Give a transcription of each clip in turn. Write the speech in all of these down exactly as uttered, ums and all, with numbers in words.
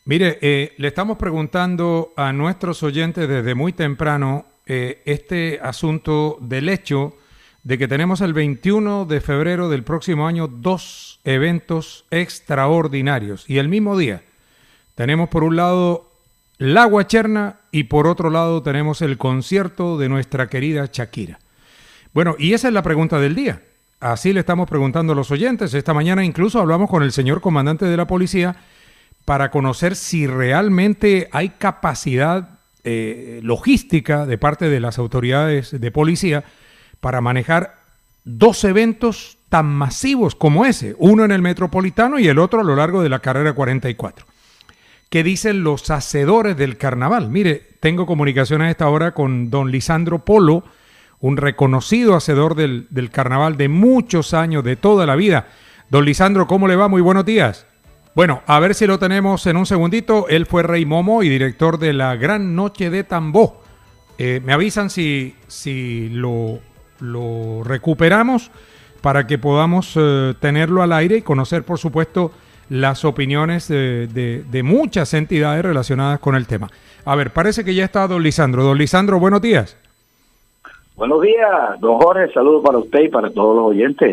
Mire, eh, le estamos preguntando a nuestros oyentes desde muy temprano eh, este asunto del hecho de que tenemos el veintiuno de febrero del próximo año dos eventos extraordinarios y el mismo día tenemos por un lado la Guacherna y por otro lado tenemos el concierto de nuestra querida Shakira. Bueno, y esa es la pregunta del día. Así le estamos preguntando a los oyentes. Esta mañana incluso hablamos con el señor comandante de la policía para conocer si realmente hay capacidad eh, logística de parte de las autoridades de policía para manejar dos eventos tan masivos como ese, uno en el Metropolitano y el otro a lo largo de la carrera cuarenta y cuatro. ¿Qué dicen los hacedores del carnaval? Mire, tengo comunicación a esta hora con don Lisandro Polo, un reconocido hacedor del, del carnaval de muchos años, de toda la vida. Don Lisandro, ¿cómo le va? Muy buenos días. Bueno, a ver si lo tenemos en un segundito. Él fue Rey Momo y director de la Gran Noche de Tambó. Eh, me avisan si, si lo, lo recuperamos para que podamos eh, tenerlo al aire y conocer, por supuesto, las opiniones de, de, de muchas entidades relacionadas con el tema. A ver, parece que ya está don Lisandro. Don Lisandro, buenos días. Buenos días, don Jorge. Saludos para usted y para todos los oyentes.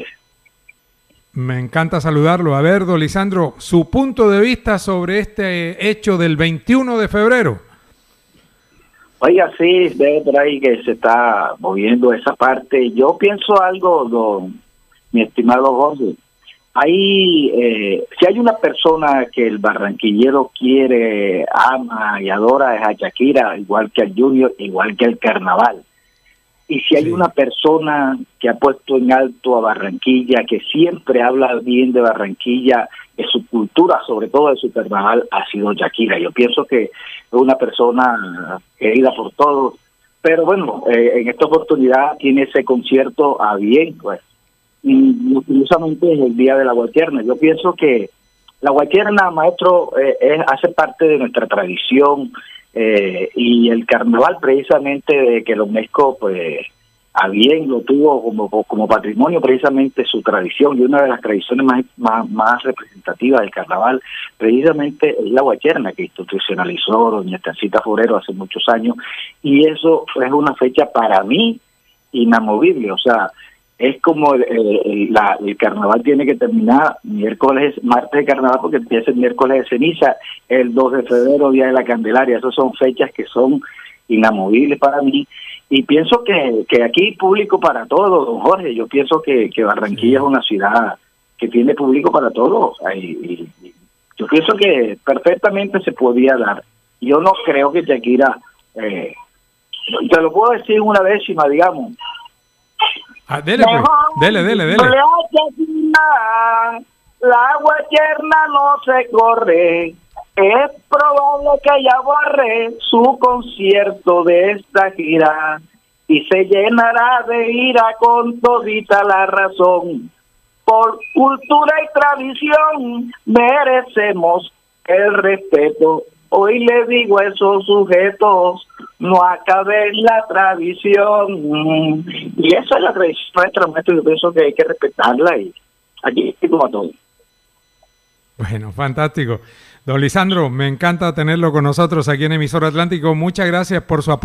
Me encanta saludarlo. A ver, don Lisandro, su punto de vista sobre este hecho del veintiuno de febrero. Oiga, sí, veo por ahí que se está moviendo esa parte. Yo pienso algo, don, mi estimado Jorge. Hay, eh, si hay una persona que el barranquillero quiere, ama y adora, es a Shakira, igual que al Junior, igual que al carnaval. Y si hay sí. una persona que ha puesto en alto a Barranquilla, que siempre habla bien de Barranquilla, de su cultura, sobre todo de su carnaval, ha sido Shakira. Yo pienso que es una persona querida por todos. Pero bueno, eh, en esta oportunidad tiene ese concierto a bien, pues. Y curiosamente es el día de la Guacherna. Yo pienso que la Guacherna, maestro, eh, es, hace parte de nuestra tradición. Eh, y el carnaval precisamente de que la UNESCO pues a bien lo tuvo como como patrimonio, precisamente su tradición, y una de las tradiciones más más, más representativas del carnaval precisamente es la Guacherna, que institucionalizó doña Estancita Forero hace muchos años, y eso es una fecha para mí inamovible. O sea, es como el, el, la, el carnaval tiene que terminar miércoles, martes de carnaval, porque empieza el miércoles de ceniza, el dos de febrero, día de la Candelaria. Esas son fechas que son inamovibles para mí. Y pienso que, que aquí hay público para todo, don Jorge. Yo pienso que, que Barranquilla sí. es una ciudad que tiene público para todo. Y, y, y yo pienso que perfectamente se podía dar. Yo no creo que Shakira, eh, te lo puedo decir una décima, digamos. Ah, dele, pues. dele, dele, dele. La Guacherna no se corre. Es probable que ella borre su concierto de esta gira y se llenará de ira con todita la razón. Por cultura y tradición merecemos el respeto. Hoy le digo a esos sujetos, no acaben la tradición. Y esa es la tradición nuestra, maestro. Yo pienso que hay que respetarla y aquí como a todos. Bueno, fantástico. Don Lisandro, me encanta tenerlo con nosotros aquí en Emisora Atlántico. Muchas gracias por su apoyo.